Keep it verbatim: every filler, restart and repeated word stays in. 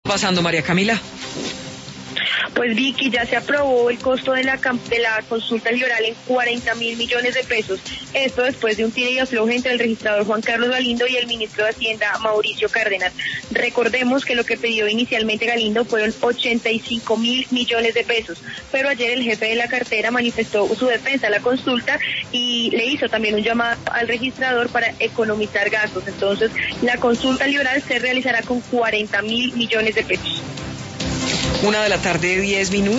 Pasando, María Camila. Pues Vicky, ya se aprobó el costo de la, de la consulta liberal en cuarenta mil millones de pesos. Esto después de un tira y afloje entre el registrador Juan Carlos Galindo y el ministro de Hacienda Mauricio Cárdenas. Recordemos que lo que pidió inicialmente Galindo fueron ochenta y cinco mil millones de pesos, pero ayer el jefe de la cartera manifestó su defensa a la consulta y le hizo también un llamado al registrador para economizar gastos. Entonces, la consulta liberal se realizará con cuarenta mil millones de pesos. Una de la tarde, diez minutos.